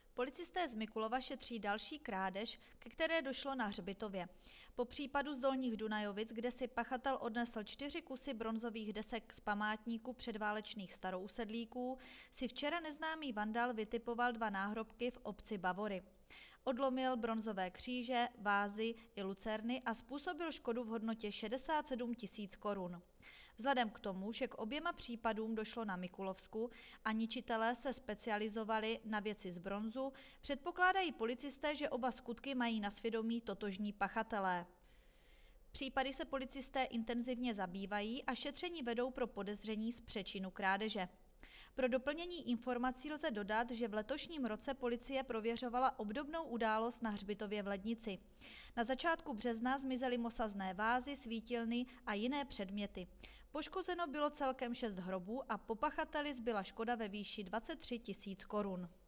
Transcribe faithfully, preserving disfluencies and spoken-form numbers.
Policisté z Mikulova šetří další krádež, ke které došlo na hřbitově. Po případu z Dolních Dunajovic, kde si pachatel odnesl čtyři kusy bronzových desek z památníku předválečných starousedlíků, si včera neznámý vandal vytipoval dva náhrobky v obci Bavory. Odlomil bronzové kříže, vázy i lucerny a způsobil škodu v hodnotě šedesát sedm tisíc korun. Vzhledem k tomu, že k oběma případům došlo na Mikulovsku a ničitelé se specializovali na věci z bronzu, předpokládají policisté, že oba skutky mají na svědomí totožní pachatelé. Případy se policisté intenzivně zabývají a šetření vedou pro podezření z přečinu krádeže. Pro doplnění informací lze dodat, že v letošním roce policie prověřovala obdobnou událost na hřbitově v Lednici. Na začátku března zmizely mosazné vázy, svítilny a jiné předměty. Poškozeno bylo celkem šest hrobů a po pachateli zbyla škoda ve výši dvacet tři tisíc korun.